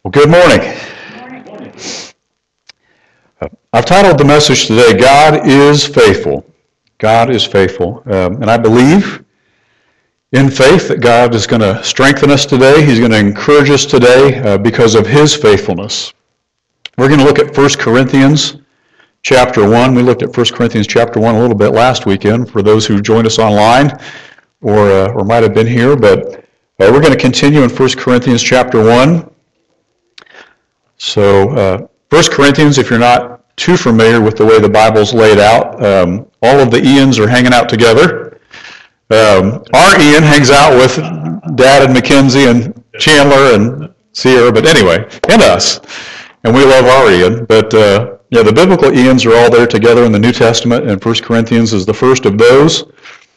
Well, good morning. I've titled the message today, God is Faithful. God is faithful. And I believe in faith that God is going to strengthen us today. He's going to encourage us today because of His faithfulness. We're going to look at 1 Corinthians chapter 1. We looked at 1 Corinthians chapter 1 a little bit last weekend for those who joined us online or might have been here. But we're going to continue in 1 Corinthians chapter 1. So 1 Corinthians, if you're not too familiar with the way the Bible's laid out, all of the Ians are hanging out together. Our Ian hangs out with Dad and Mackenzie and Chandler and Sierra, but anyway, and us. And we love our Ian. But the biblical Ians are all there together in the New Testament, and 1 Corinthians is the first of those.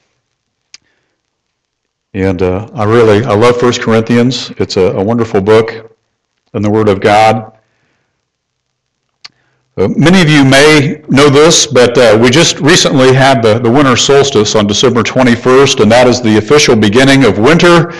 And I love 1 Corinthians. It's a wonderful book in the Word of God. Many of you may know this, but we just recently had the winter solstice on December 21st, and that is the official beginning of winter.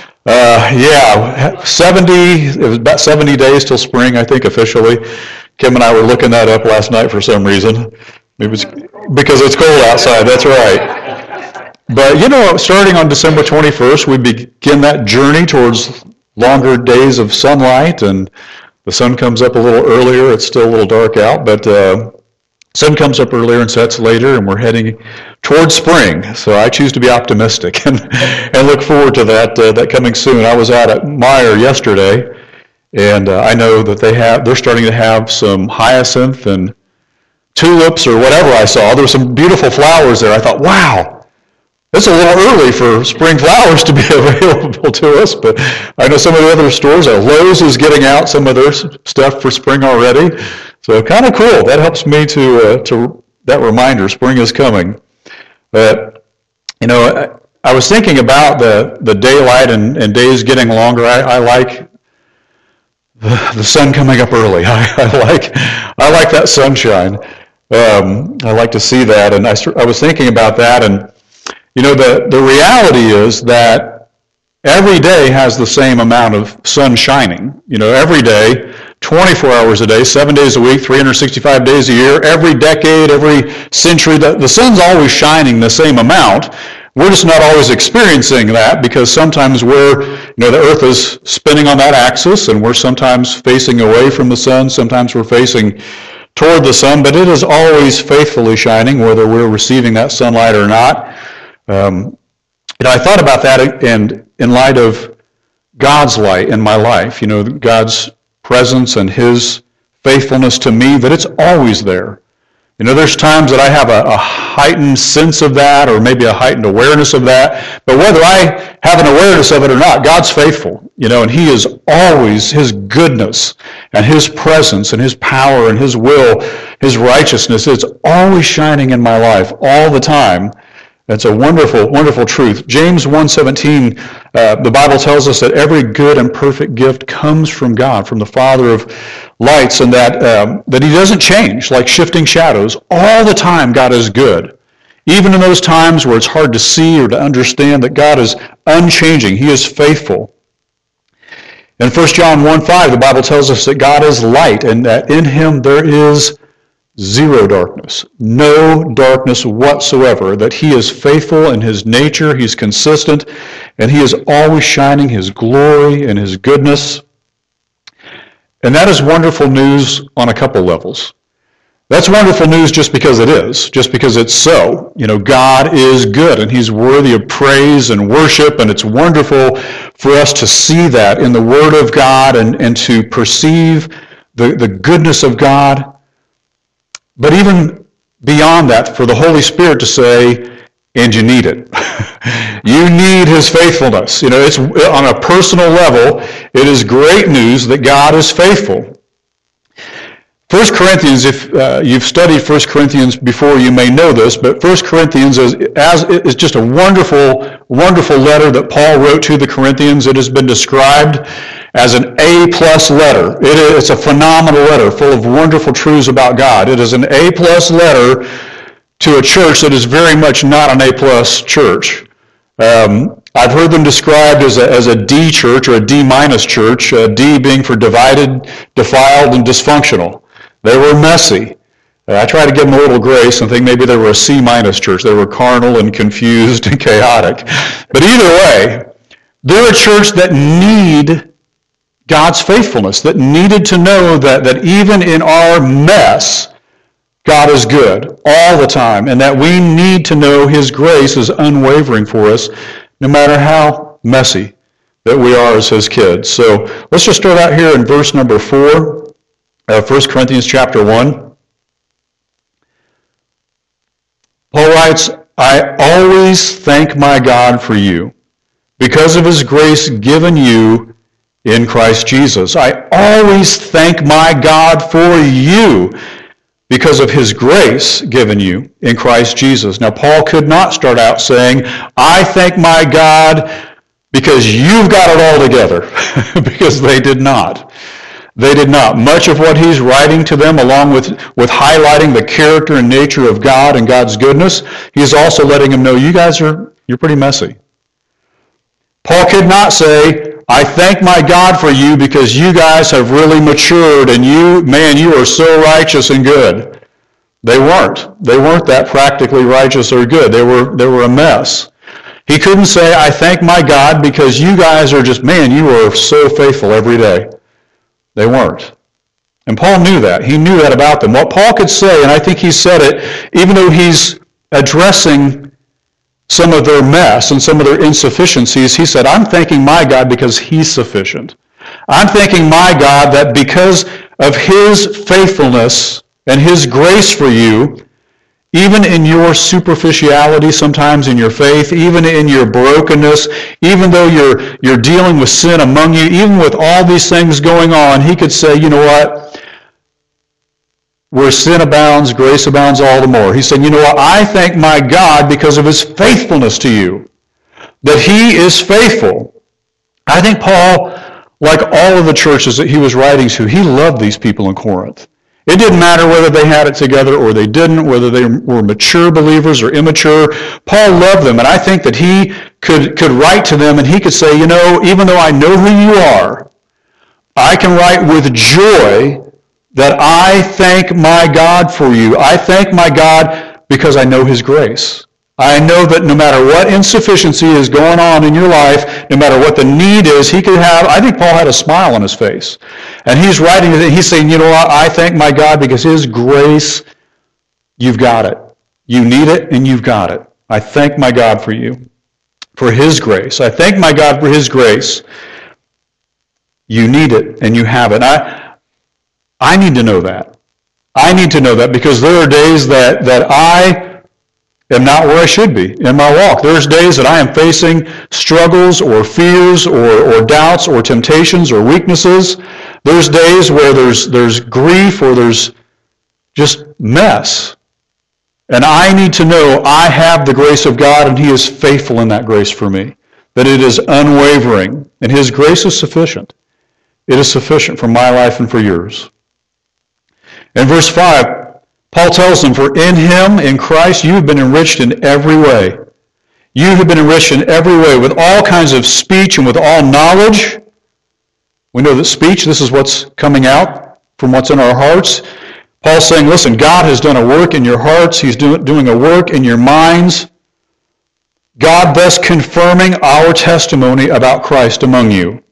It was about 70 days till spring, I think, officially. Kim and I were looking that up last night for some reason. It was because it's cold outside, that's right. But, starting on December 21st, we begin that journey towards longer days of sunlight, and the sun comes up a little earlier. It's still a little dark out, but sun comes up earlier and sets later, and we're heading towards spring. So I choose to be optimistic and look forward to that coming soon. I was out at Meijer yesterday, and I know that they're starting to have some hyacinth and tulips or whatever I saw. There were some beautiful flowers there. I thought, wow. It's a little early for spring flowers to be available to us, but I know some of the other stores, Lowe's is getting out some of their stuff for spring already. So kind of cool. That helps me to that reminder, spring is coming. But, I was thinking about the daylight and days getting longer. I like the sun coming up early. I like that sunshine. I like to see that, and I was thinking about that, and the reality is that every day has the same amount of sun shining. Every day, 24 hours a day, 7 days a week, 365 days a year, every decade, every century, the sun's always shining the same amount. We're just not always experiencing that because sometimes the earth is spinning on that axis and we're sometimes facing away from the sun, sometimes we're facing toward the sun, but it is always faithfully shining whether we're receiving that sunlight or not. I thought about that and in light of God's light in my life, God's presence and His faithfulness to me, that it's always there. There's times that I have a heightened sense of that or maybe a heightened awareness of that, but whether I have an awareness of it or not, God's faithful, and He is always, His goodness and His presence and His power and His will, His righteousness, it's always shining in my life all the time. That's a wonderful, wonderful truth. James 1:17, the Bible tells us that every good and perfect gift comes from God, from the Father of lights, and that He doesn't change like shifting shadows. All the time God is good. Even in those times where it's hard to see or to understand that God is unchanging. He is faithful. In 1 John 1:5, the Bible tells us that God is light and that in Him there is zero darkness, no darkness whatsoever, that He is faithful in His nature, He's consistent, and He is always shining His glory and His goodness. And that is wonderful news on a couple levels. That's wonderful news just because it is, just because it's so. God is good, and He's worthy of praise and worship, and it's wonderful for us to see that in the Word of God and to perceive the goodness of God. But even beyond that, for the Holy Spirit to say, and you need it. You need His faithfulness. It's on a personal level, it is great news that God is faithful. 1 Corinthians, if you've studied 1 Corinthians before, you may know this, but 1 Corinthians is just a wonderful, wonderful letter that Paul wrote to the Corinthians. It has been described as an A-plus letter. It's a phenomenal letter full of wonderful truths about God. It is an A-plus letter to a church that is very much not an A-plus church. I've heard them described as a D church or a D minus church, D being for divided, defiled, and dysfunctional. They were messy. I try to give them a little grace and think maybe they were a C minus church. They were carnal and confused and chaotic. But either way, they're a church that need God's faithfulness, that needed to know that even in our mess, God is good all the time, and that we need to know His grace is unwavering for us, no matter how messy that we are as His kids. So let's just start out here in verse number 4 of 1 Corinthians chapter 1. Paul writes, I always thank my God for you, because of His grace given you in Christ Jesus. I always thank my God for you, because of His grace given you in Christ Jesus. Now, Paul could not start out saying, I thank my God because you've got it all together, because they did not. They did not. Much of what he's writing to them, along with highlighting the character and nature of God and God's goodness, he's also letting them know, you're pretty messy. Paul could not say, I thank my God for you because you guys have really matured and you are so righteous and good. They weren't. They weren't that practically righteous or good. They were a mess. He couldn't say, I thank my God because you guys are just, you are so faithful every day. They weren't. And Paul knew that. He knew that about them. What Paul could say, and I think he said it, even though he's addressing some of their mess and some of their insufficiencies, he said, I'm thanking my God because He's sufficient. I'm thanking my God that because of His faithfulness and His grace for you, even in your superficiality, sometimes in your faith, even in your brokenness, even though you're dealing with sin among you, even with all these things going on, he could say, you know what? Where sin abounds, grace abounds all the more. He said, you know what? I thank my God because of His faithfulness to you, that He is faithful. I think Paul, like all of the churches that he was writing to, he loved these people in Corinth. It didn't matter whether they had it together or they didn't, whether they were mature believers or immature. Paul loved them, and I think that he could write to them and he could say, you know, even though I know who you are, I can write with joy that I thank my God for you. I thank my God because I know His grace. I know that no matter what insufficiency is going on in your life, no matter what the need is, he could have, I think Paul had a smile on his face. And he's writing, he's saying, you know what, I thank my God because His grace, you've got it. You need it and you've got it. I thank my God for you, for His grace. I thank my God for His grace. You need it and you have it. I need to know that. I need to know that because there are days that I am not where I should be in my walk. There's days that I am facing struggles or fears or doubts or temptations or weaknesses. There's days where there's grief or there's just mess. And I need to know I have the grace of God and He is faithful in that grace for me. That it is unwavering and His grace is sufficient. It is sufficient for my life and for yours. In verse 5, Paul tells them, for in Him, in Christ, you have been enriched in every way. You have been enriched in every way with all kinds of speech and with all knowledge. We know that speech, this is what's coming out from what's in our hearts. Paul's saying, listen, God has done a work in your hearts. He's doing a work in your minds. God thus confirming our testimony about Christ among you.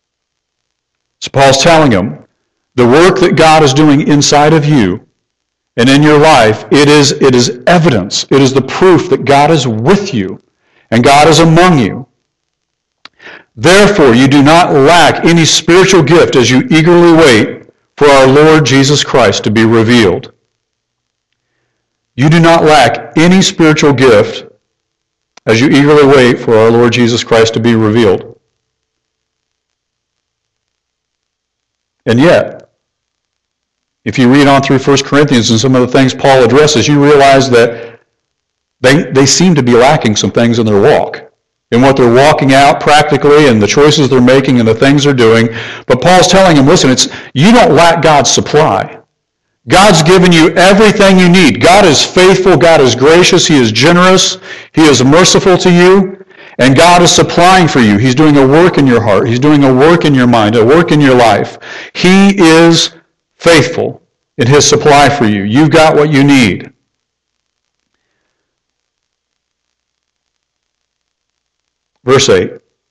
So Paul's telling them, the work that God is doing inside of you and in your life, it is evidence. It is the proof that God is with you and God is among you. Therefore, you do not lack any spiritual gift as you eagerly wait for our Lord Jesus Christ to be revealed. You do not lack any spiritual gift as you eagerly wait for our Lord Jesus Christ to be revealed. And yet, if you read on through 1 Corinthians and some of the things Paul addresses, you realize that they seem to be lacking some things in their walk, in what they're walking out practically and the choices they're making and the things they're doing. But Paul's telling them, listen, you don't lack God's supply. God's given you everything you need. God is faithful. God is gracious. He is generous. He is merciful to you. And God is supplying for you. He's doing a work in your heart. He's doing a work in your mind, a work in your life. He is faithful in His supply for you. You've got what you need. Verse 8.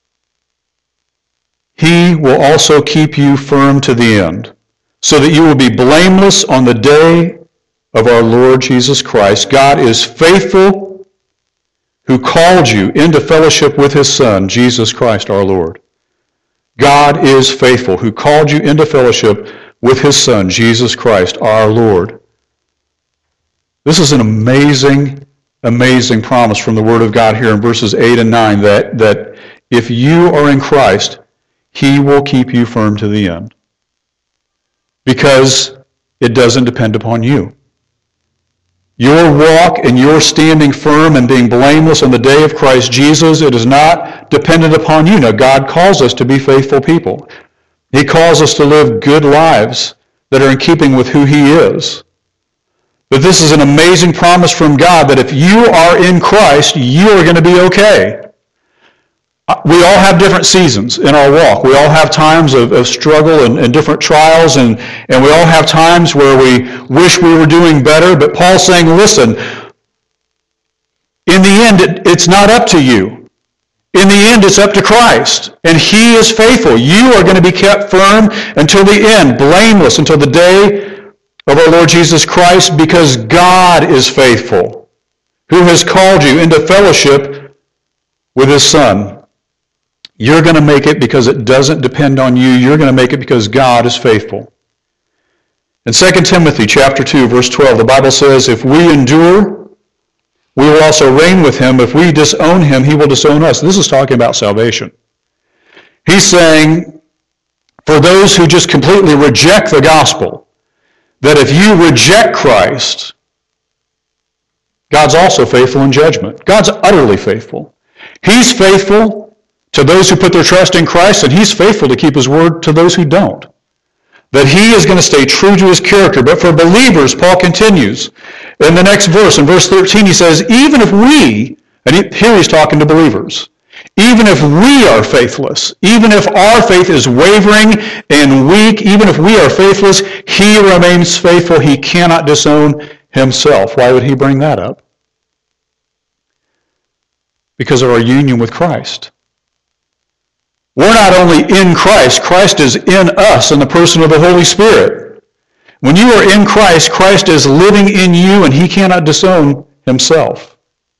He will also keep you firm to the end, so that you will be blameless on the day of our Lord Jesus Christ. God is faithful, who called you into fellowship with His Son, Jesus Christ our Lord. God is faithful, who called you into fellowship with His Son, Jesus Christ our Lord. This is an amazing, amazing promise from the Word of God here in verses 8 and 9, that if you are in Christ, He will keep you firm to the end. Because it doesn't depend upon you. Your walk and your standing firm and being blameless on the day of Christ Jesus, it is not dependent upon you. Now, God calls us to be faithful people. He calls us to live good lives that are in keeping with who He is. But this is an amazing promise from God that if you are in Christ, you are going to be okay. We all have different seasons in our walk. We all have times of struggle and different trials, and we all have times where we wish we were doing better. But Paul's saying, listen, in the end, it's not up to you. In the end, it's up to Christ, and He is faithful. You are going to be kept firm until the end, blameless until the day of our Lord Jesus Christ, because God is faithful, who has called you into fellowship with His Son. You're going to make it because it doesn't depend on you. You're going to make it because God is faithful. In 2 Timothy chapter 2, verse 12, the Bible says, if we endure, we will also reign with Him. If we disown Him, He will disown us. This is talking about salvation. He's saying, for those who just completely reject the gospel, that if you reject Christ, God's also faithful in judgment. God's utterly faithful. He's faithful to those who put their trust in Christ, and He's faithful to keep His word to those who don't. That He is going to stay true to His character. But for believers, Paul continues. In the next verse, in verse 13, he says, even if we, and here he's talking to believers, even if we are faithless, even if our faith is wavering and weak, even if we are faithless, He remains faithful. He cannot disown Himself. Why would He bring that up? Because of our union with Christ. We're not only in Christ, Christ is in us in the person of the Holy Spirit. When you are in Christ, Christ is living in you, and He cannot disown Himself.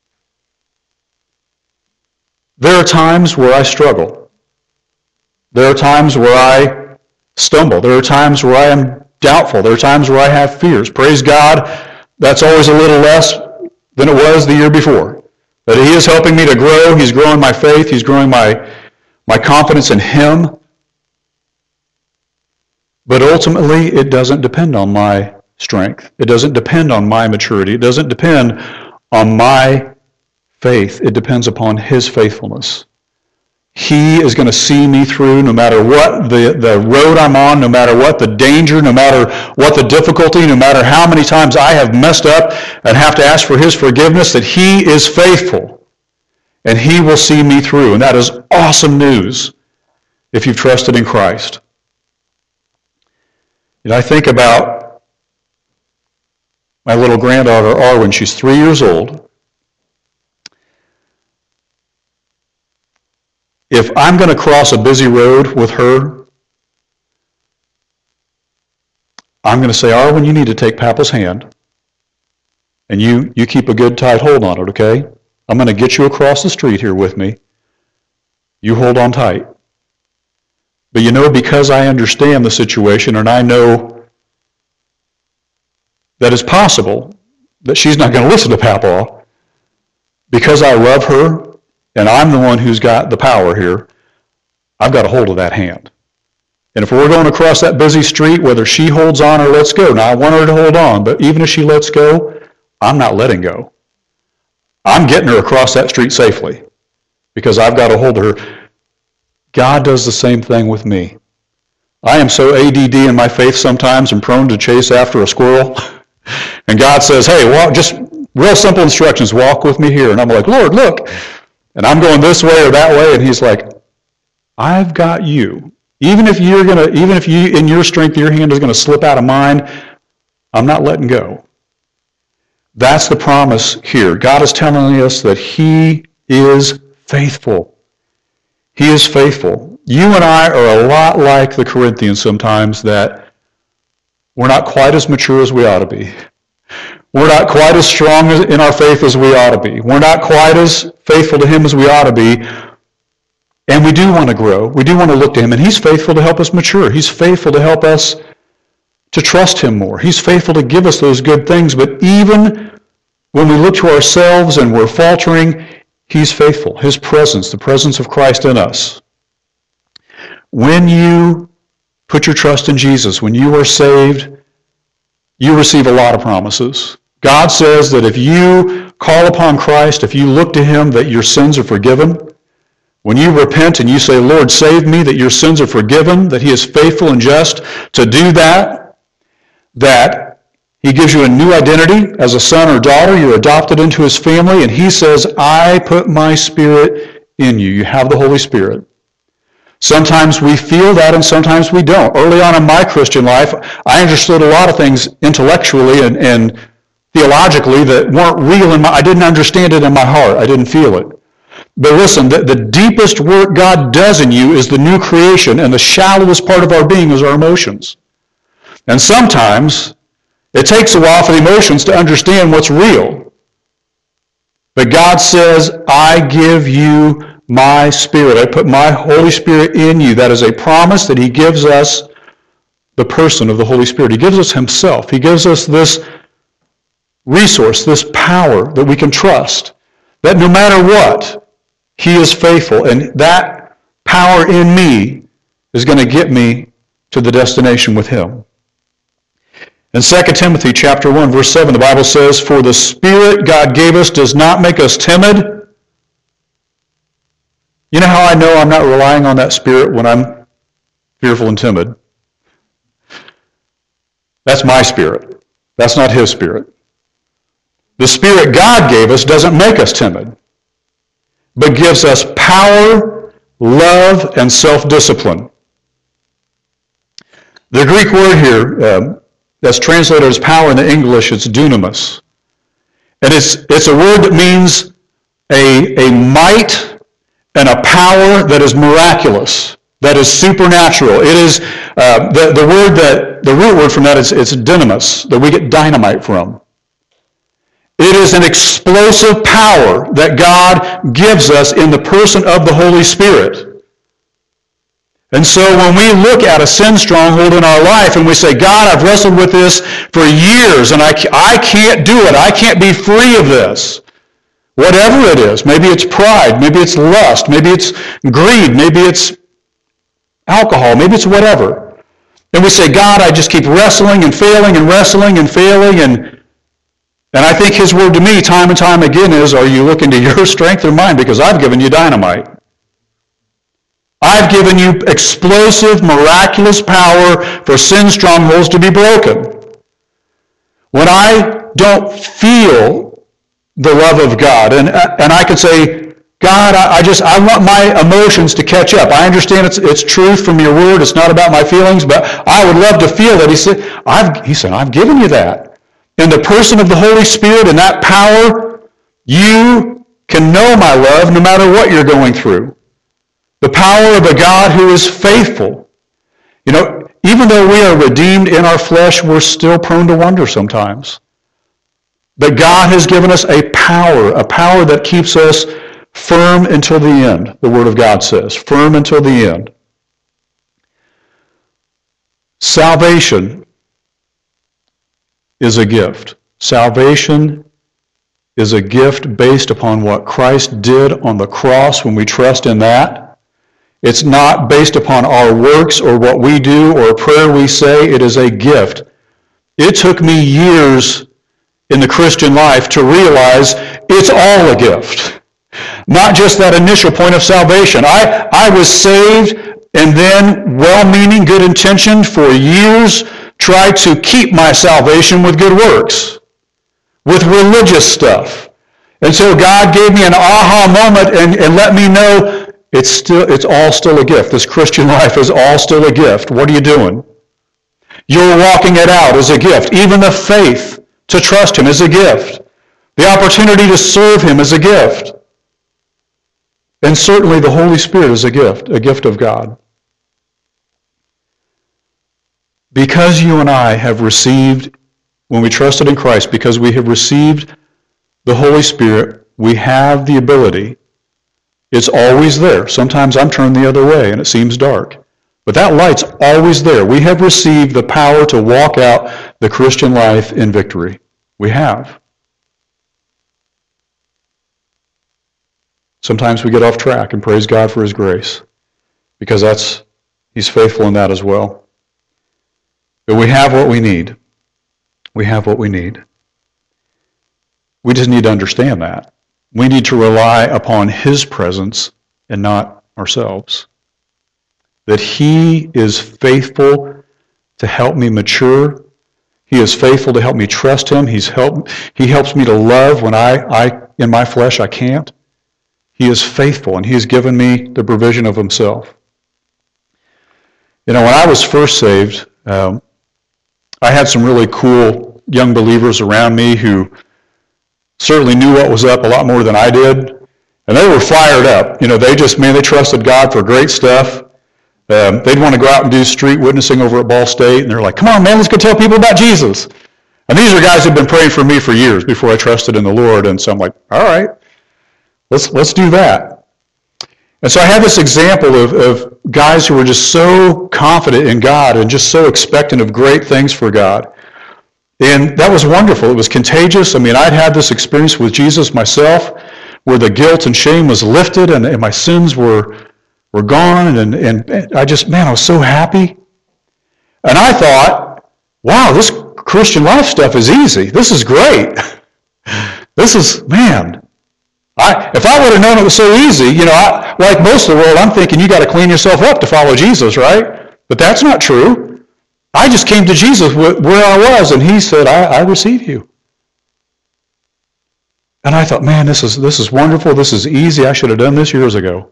There are times where I struggle. There are times where I stumble. There are times where I am doubtful. There are times where I have fears. Praise God, that's always a little less than it was the year before. But He is helping me to grow. He's growing my faith. He's growing my confidence in Him. But ultimately, it doesn't depend on my strength. It doesn't depend on my maturity. It doesn't depend on my faith. It depends upon His faithfulness. He is going to see me through no matter what the road I'm on, no matter what the danger, no matter what the difficulty, no matter how many times I have messed up and have to ask for His forgiveness, that He is faithful. And He will see me through. And that is awesome news if you've trusted in Christ. And I think about my little granddaughter, Arwen. She's 3 years old. If I'm going to cross a busy road with her, I'm going to say, Arwen, you need to take Papa's hand. And you keep a good tight hold on it, okay? I'm going to get you across the street here with me. You hold on tight. But you know, because I understand the situation and I know that it's possible that she's not going to listen to Papa, because I love her and I'm the one who's got the power here, I've got a hold of that hand. And if we're going across that busy street, whether she holds on or lets go, now I want her to hold on, but even if she lets go, I'm not letting go. I'm getting her across that street safely because I've got a hold of her. God does the same thing with me. I am so ADD in my faith sometimes and prone to chase after a squirrel. And God says, hey, walk, just real simple instructions, walk with me here. And I'm like, Lord, look. and I'm going this way or that way, and he's like, I've got you. Even if you in your strength, your hand is going to slip out of mine, I'm not letting go. That's the promise here. God is telling us that he is faithful. He is faithful. You and I are a lot like the Corinthians sometimes, that we're not quite as mature as we ought to be. We're not quite as strong in our faith as we ought to be. We're not quite as faithful to him as we ought to be. And we do want to grow. We do want to look to him. And he's faithful to help us mature. He's faithful to help us to trust him more. He's faithful to give us those good things. But even when we look to ourselves and we're faltering, he's faithful. His presence, the presence of Christ in us. When you put your trust in Jesus, when you are saved, you receive a lot of promises. God says that if you call upon Christ, if you look to him, that your sins are forgiven. When you repent and you say, Lord, save me, that your sins are forgiven, that he is faithful and just to do that he gives you a new identity as a son or daughter. You're adopted into his family, and he says, I put my Spirit in you. You have the Holy Spirit. Sometimes we feel that and sometimes we don't. Early on in my Christian life, I understood a lot of things intellectually and theologically that weren't real I didn't understand it in my heart. I didn't feel it. But listen, the deepest work God does in you is the new creation, and the shallowest part of our being is our emotions. And sometimes it takes a while for the emotions to understand what's real. But God says, I give you my Spirit. I put my Holy Spirit in you. That is a promise that he gives us, the person of the Holy Spirit. He gives us himself. He gives us this resource, this power that we can trust, that no matter what, he is faithful. And that power in me is going to get me to the destination with him. In 2 Timothy chapter 1, verse 7, the Bible says, for the Spirit God gave us does not make us timid. You know how I know I'm not relying on that Spirit when I'm fearful and timid? That's my spirit. That's not his Spirit. The Spirit God gave us doesn't make us timid, but gives us power, love, and self-discipline. The Greek word here that's translated as power in the English, it's dunamis. And it's a word that means a might and a power that is miraculous, that is supernatural. It is the root word from that is it's dynamis, that we get dynamite from. It is an explosive power that God gives us in the person of the Holy Spirit. And so when we look at a sin stronghold in our life and we say, God, I've wrestled with this for years and I can't do it. I can't be free of this. Whatever it is, maybe it's pride, maybe it's lust, maybe it's greed, maybe it's alcohol, maybe it's whatever. And we say, God, I just keep wrestling and failing and wrestling and failing. And I think his word to me time and time again is, are you looking to your strength or mine? Because I've given you dynamite. I've given you explosive, miraculous power for sin strongholds to be broken. When I don't feel the love of God, and I can say, God, I want my emotions to catch up. I understand it's truth from your word. It's not about my feelings, but I would love to feel it. He said, I've given you that. In the person of the Holy Spirit and that power, you can know my love no matter what you're going through. The power of a God who is faithful. You know, even though we are redeemed in our flesh, we're still prone to wonder sometimes. But God has given us a power that keeps us firm until the end, the Word of God says. Firm until the end. Salvation is a gift. Salvation is a gift based upon what Christ did on the cross when we trust in that. It's not based upon our works or what we do or a prayer we say. It is a gift. It took me years in the Christian life to realize it's all a gift. Not just that initial point of salvation. I was saved and then well-meaning, good-intentioned for years tried to keep my salvation with good works, with religious stuff. until God gave me an aha moment and let me know it's all still a gift. This Christian life is all still a gift. What are you doing? You're walking it out as a gift. Even the faith to trust Him is a gift. The opportunity to serve Him is a gift. And certainly the Holy Spirit is a gift of God. Because you and I have received, when we trusted in Christ, because we have received the Holy Spirit, we have the ability. It's always there. Sometimes I'm turned the other way and it seems dark. But that light's always there. We have received the power to walk out the Christian life in victory. We have. Sometimes we get off track, and praise God for His grace, because He's faithful in that as well. But we have what we need. We have what we need. We just need to understand that. We need to rely upon His presence and not ourselves. That He is faithful to help me mature. He is faithful to help me trust Him. He helps me to love when I in my flesh I can't. He is faithful, and He has given me the provision of Himself. You know, when I was first saved, I had some really cool young believers around me who certainly knew what was up a lot more than I did. And they were fired up. You know, they trusted God for great stuff. They'd want to go out and do street witnessing over at Ball State. And they're like, come on, man, let's go tell people about Jesus. And these are guys who've been praying for me for years before I trusted in the Lord. And so I'm like, all right, let's do that. And so I had this example of guys who were just so confident in God and just so expectant of great things for God. And that was wonderful. It was contagious. I mean, I'd had this experience with Jesus myself where the guilt and shame was lifted and my sins were gone. And I was so happy. And I thought, wow, this Christian life stuff is easy. This is great. If I would have known it was so easy, like most of the world, I'm thinking you got to clean yourself up to follow Jesus, right? But that's not true. I just came to Jesus where I was, and He said, I receive you. And I thought, man, this is wonderful. This is easy. I should have done this years ago.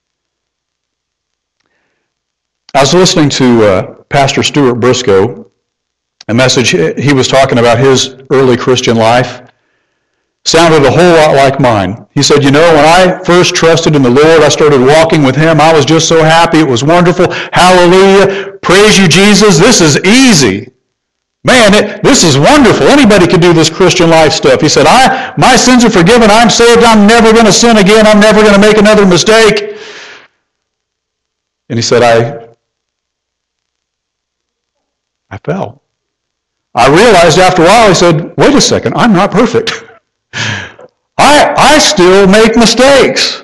I was listening to Pastor Stuart Briscoe, a message he was talking about his early Christian life. Sounded a whole lot like mine. He said, when I first trusted in the Lord, I started walking with Him. I was just so happy. It was wonderful. Hallelujah. Praise you, Jesus. This is easy. Man, this is wonderful. Anybody could do this Christian life stuff. He said, my sins are forgiven. I'm saved. I'm never going to sin again. I'm never going to make another mistake. And he said, I fell. I realized after a while, he said, wait a second, I'm not perfect. I still make mistakes.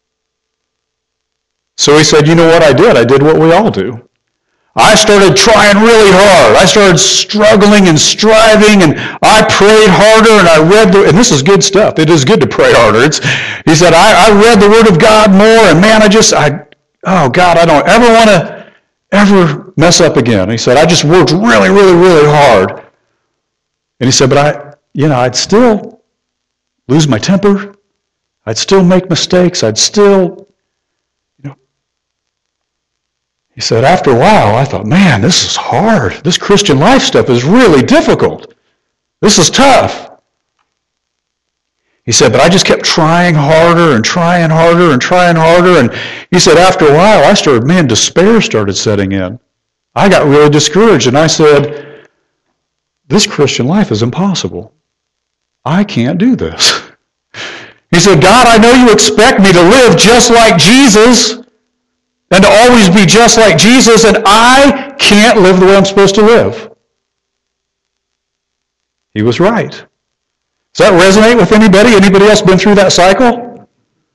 So he said, you know what I did? I did what we all do. I started trying really hard. I started struggling and striving, and I prayed harder, and I read and this is good stuff. It is good to pray harder. He said, I read the Word of God more, and man, oh God, I don't ever want to ever mess up again. He said, I just worked really, really, really hard. And he said, but I'd still lose my temper. I'd still make mistakes. I'd still, He said, after a while, I thought, man, this is hard. This Christian life stuff is really difficult. This is tough. He said, but I just kept trying harder and trying harder and trying harder. And he said, after a while, despair started setting in. I got really discouraged, and I said, this Christian life is impossible. I can't do this. He said, God, I know you expect me to live just like Jesus and to always be just like Jesus, and I can't live the way I'm supposed to live. He was right. Does that resonate with anybody? Anybody else been through that cycle?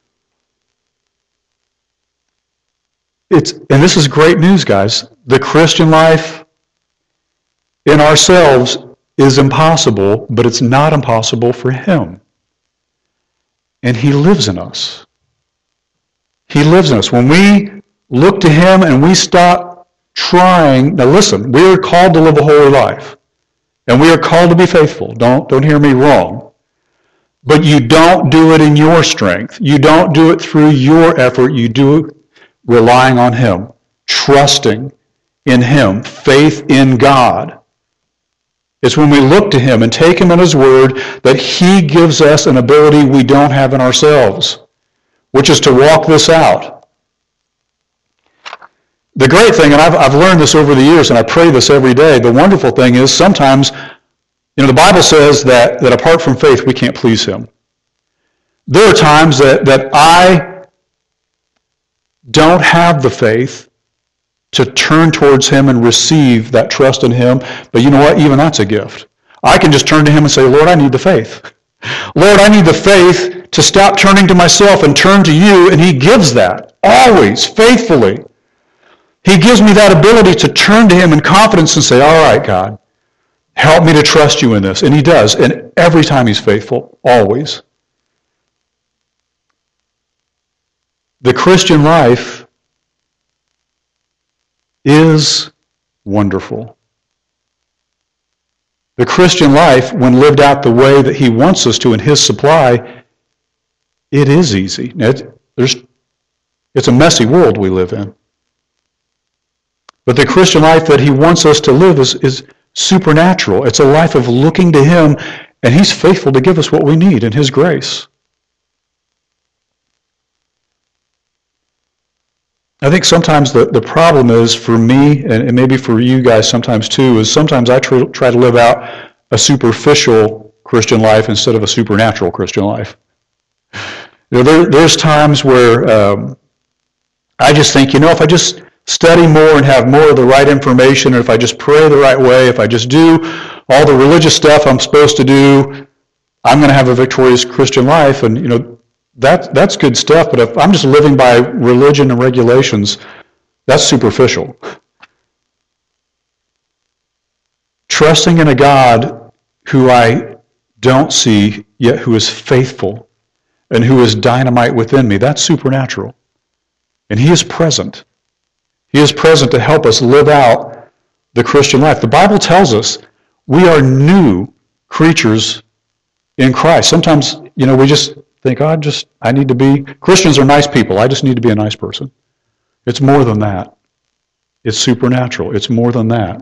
And this is great news, guys. The Christian life in ourselves is impossible, but it's not impossible for Him. And He lives in us. He lives in us. When we look to Him and we stop trying, now listen, we are called to live a holy life. And we are called to be faithful. Don't hear me wrong. But you don't do it in your strength. You don't do it through your effort. You do it relying on Him, trusting in Him, faith in God. It's when we look to Him and take Him at His word that He gives us an ability we don't have in ourselves, which is to walk this out. The great thing, and I've learned this over the years, and I pray this every day, the wonderful thing is sometimes, the Bible says that apart from faith, we can't please Him. There are times that I don't have the faith to turn towards Him and receive that trust in Him, but you know what? Even that's a gift. I can just turn to Him and say, Lord, I need the faith. Lord, I need the faith to stop turning to myself and turn to You, and He gives that, always, faithfully. He gives me that ability to turn to Him in confidence and say, all right, God, help me to trust You in this. And He does. And every time He's faithful, always. The Christian life is wonderful. The Christian life, when lived out the way that He wants us to in His supply, it is easy. It's a messy world we live in. But the Christian life that He wants us to live is supernatural. It's a life of looking to Him, and He's faithful to give us what we need in His grace. I think sometimes the problem is for me, and maybe for you guys sometimes too, is sometimes I try to live out a superficial Christian life instead of a supernatural Christian life. There's times where I just think, if I just study more and have more of the right information, or if I just pray the right way, if I just do all the religious stuff I'm supposed to do, I'm going to have a victorious Christian life. And, that's good stuff, but if I'm just living by religion and regulations, that's superficial. Trusting in a God who I don't see, yet who is faithful and who is dynamite within me, that's supernatural. And He is present. He is present to help us live out the Christian life. The Bible tells us we are new creatures in Christ. Sometimes, we just think, I need to be, Christians are nice people. I just need to be a nice person. It's more than that. It's supernatural. It's more than that.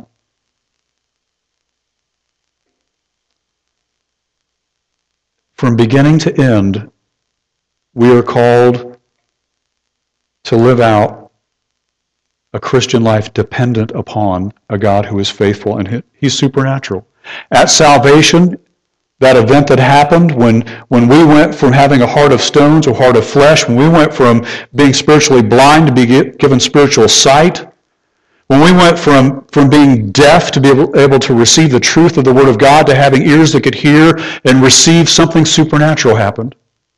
From beginning to end, we are called to live out a Christian life dependent upon a God who is faithful, and He's supernatural. At salvation, that event that happened when we went from having a heart of stone to a heart of flesh, when we went from being spiritually blind to be given spiritual sight, when we went from being deaf to be able to receive the truth of the Word of God to having ears that could hear and receive, something supernatural happened.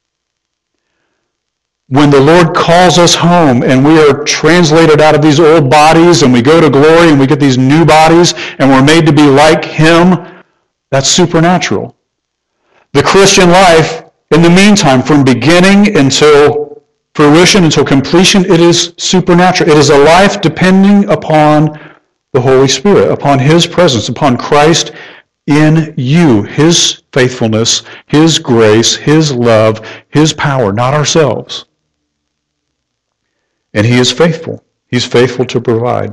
When the Lord calls us home and we are translated out of these old bodies and we go to glory and we get these new bodies and we're made to be like Him, that's supernatural. The Christian life, in the meantime, from beginning until fruition, until completion, it is supernatural. It is a life depending upon the Holy Spirit, upon His presence, upon Christ in you, His faithfulness, His grace, His love, His power, not ourselves. And He is faithful. He's faithful to provide.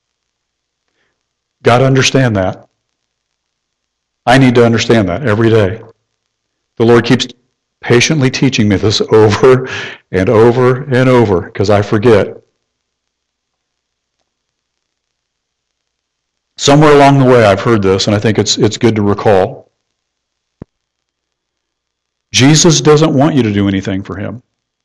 Got to understand that. I need to understand that every day. The Lord keeps patiently teaching me this over and over and over because I forget. Somewhere along the way I've heard this, and I think it's good to recall. Jesus doesn't want you to do anything for Him.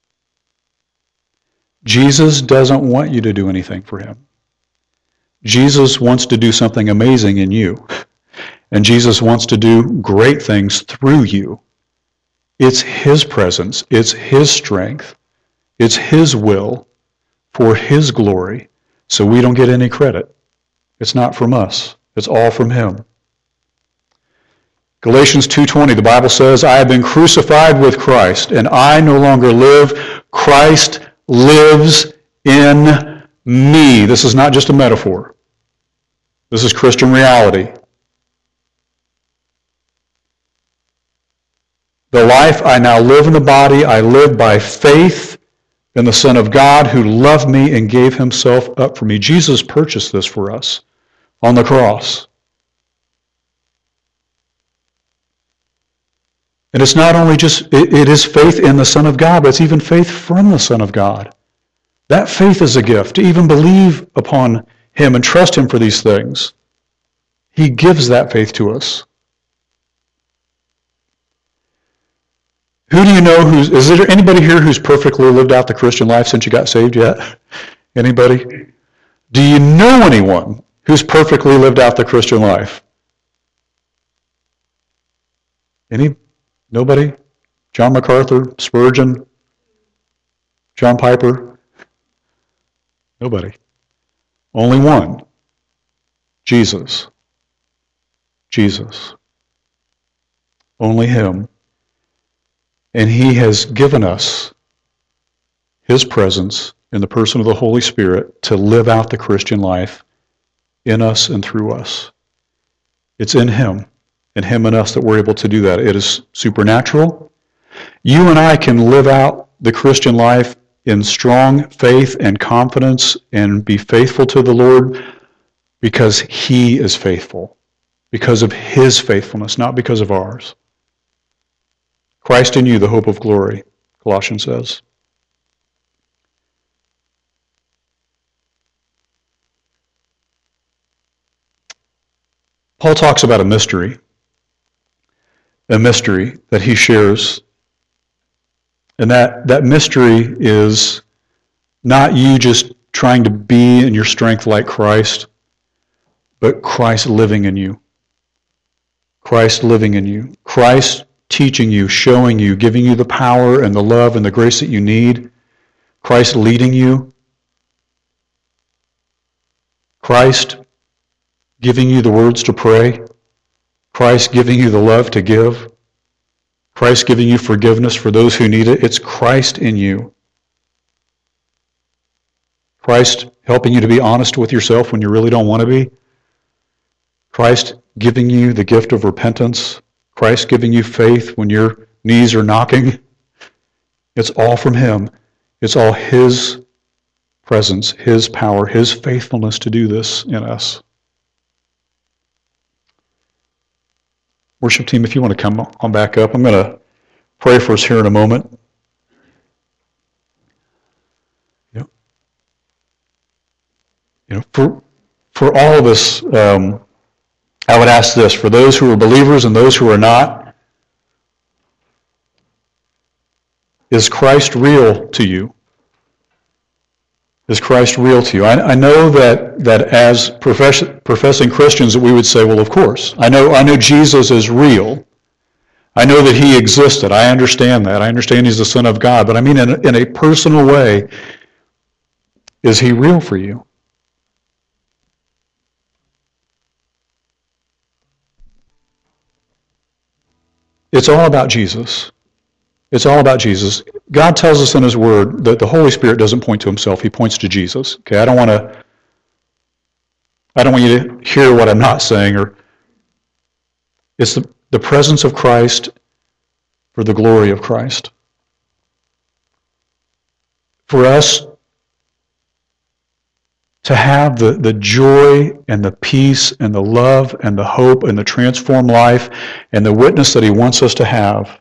Jesus doesn't want you to do anything for Him. Jesus wants to do something amazing in you. And Jesus wants to do great things through you. It's His presence. It's His strength. It's His will for His glory. So we don't get any credit. It's not from us. It's all from Him. Galatians 2:20, the Bible says, I have been crucified with Christ, and I no longer live. Christ lives in me. This is not just a metaphor. This is Christian reality. The life I now live in the body, I live by faith in the Son of God who loved me and gave himself up for me. Jesus purchased this for us on the cross. And it's not only just, it is faith in the Son of God, but it's even faith from the Son of God. That faith is a gift, to even believe upon him and trust him for these things. He gives that faith to us. Who do you know is there anybody here who's perfectly lived out the Christian life since you got saved yet? Anybody? Do you know anyone who's perfectly lived out the Christian life? Nobody? John MacArthur, Spurgeon, John Piper? Nobody. Only one. Jesus. Jesus. Only him. And he has given us his presence in the person of the Holy Spirit to live out the Christian life in us and through us. It's in him and us that we're able to do that. It is supernatural. You and I can live out the Christian life in strong faith and confidence and be faithful to the Lord because he is faithful, because of his faithfulness, not because of ours. Christ in you, the hope of glory, Colossians says. Paul talks about a mystery that he shares. And that mystery is not you just trying to be in your strength like Christ, but Christ living in you. Christ living in you. Christ teaching you, showing you, giving you the power and the love and the grace that you need. Christ leading you. Christ giving you the words to pray. Christ giving you the love to give. Christ giving you forgiveness for those who need it. It's Christ in you. Christ helping you to be honest with yourself when you really don't want to be. Christ giving you the gift of repentance. Christ giving you faith when your knees are knocking. It's all from him. It's all his presence, his power, his faithfulness to do this in us. Worship team, if you want to come on back up, I'm going to pray for us here in a moment. For all of us, I would ask this, for those who are believers and those who are not, is Christ real to you? Is Christ real to you? I know that as professing Christians that we would say, well, of course. I know Jesus is real. I know that he existed. I understand that. I understand he's the Son of God. But I mean, in a personal way, is he real for you? It's all about Jesus. It's all about Jesus. God tells us in his word that the Holy Spirit doesn't point to himself. He points to Jesus. Okay, I don't want you to hear what I'm not saying. It's the presence of Christ for the glory of Christ. For us to have the joy and the peace and the love and the hope and the transformed life and the witness that he wants us to have,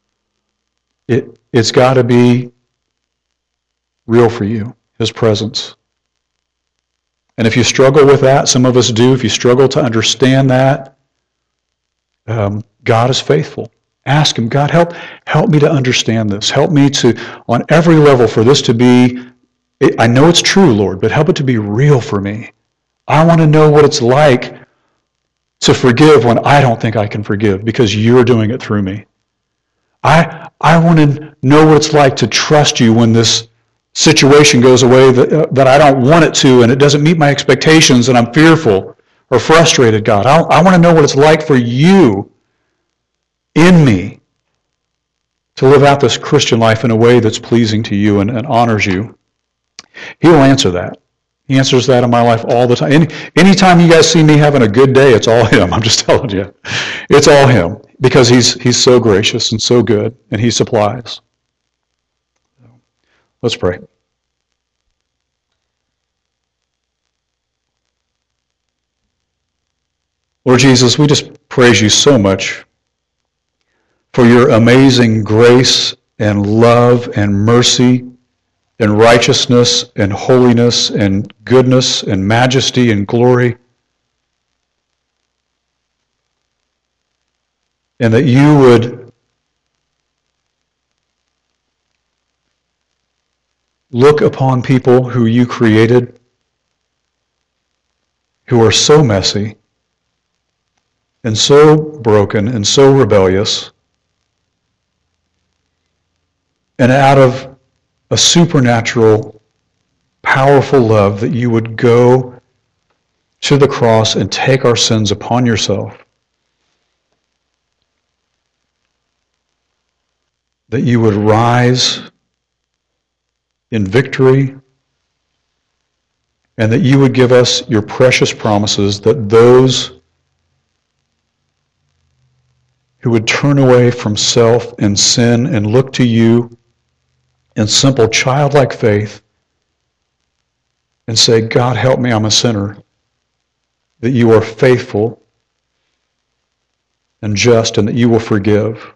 it's got to be real for you, his presence. And if you struggle with that, some of us do, if you struggle to understand that, God is faithful. Ask him, God, help me to understand this. Help me to, on every level, for this to be, I know it's true, Lord, but help it to be real for me. I want to know what it's like to forgive when I don't think I can forgive because you're doing it through me. I want to know what it's like to trust you when this situation goes away that I don't want it to and it doesn't meet my expectations and I'm fearful or frustrated, God. I want to know what it's like for you in me to live out this Christian life in a way that's pleasing to you and honors you. He will answer that. He answers that in my life all the time. Anytime you guys see me having a good day, it's all him. I'm just telling you. It's all him because he's so gracious and so good, and he supplies. Let's pray. Lord Jesus, we just praise you so much for your amazing grace and love and mercy and righteousness and holiness and goodness and majesty and glory. And that you would look upon people who you created, who are so messy and so broken and so rebellious, and out of a supernatural, powerful love that you would go to the cross and take our sins upon yourself. That you would rise in victory, and that you would give us your precious promises that those who would turn away from self and sin and look to you in simple childlike faith and say, God, help me, I'm a sinner, that you are faithful and just and that you will forgive.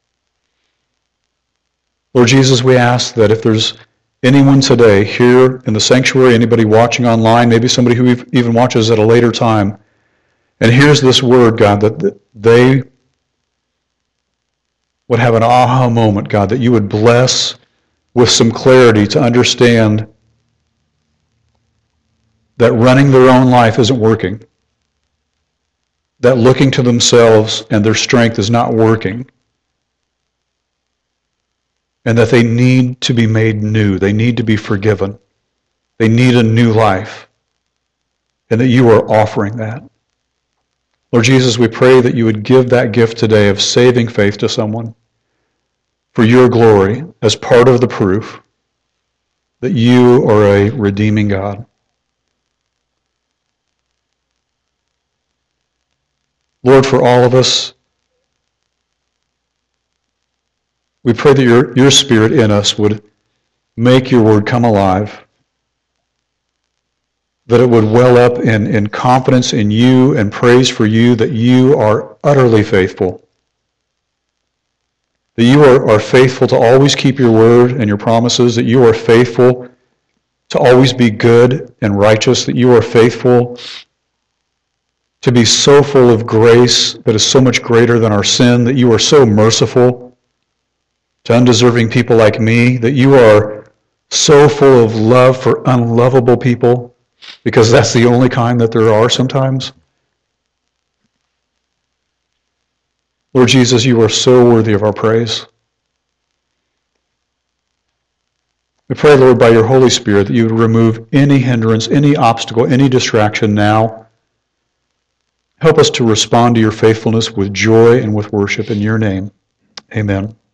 Lord Jesus, we ask that if there's anyone today here in the sanctuary, anybody watching online, maybe somebody who even watches at a later time, and hears this word, God, that they would have an aha moment, God, that you would bless with some clarity to understand that running their own life isn't working, that looking to themselves and their strength is not working, and that they need to be made new, they need to be forgiven, they need a new life, and that you are offering that. Lord Jesus, we pray that you would give that gift today of saving faith to someone for your glory as part of the proof that you are a redeeming God. Lord, for all of us, we pray that your Spirit in us would make your word come alive, that it would well up in confidence in you and praise for you, that you are utterly faithful, that you are faithful to always keep your word and your promises, that you are faithful to always be good and righteous, that you are faithful to be so full of grace that is so much greater than our sin, that you are so merciful to undeserving people like me, that you are so full of love for unlovable people, because that's the only kind that there are sometimes. Lord Jesus, you are so worthy of our praise. We pray, Lord, by your Holy Spirit, that you would remove any hindrance, any obstacle, any distraction now. Help us to respond to your faithfulness with joy and with worship in your name. Amen.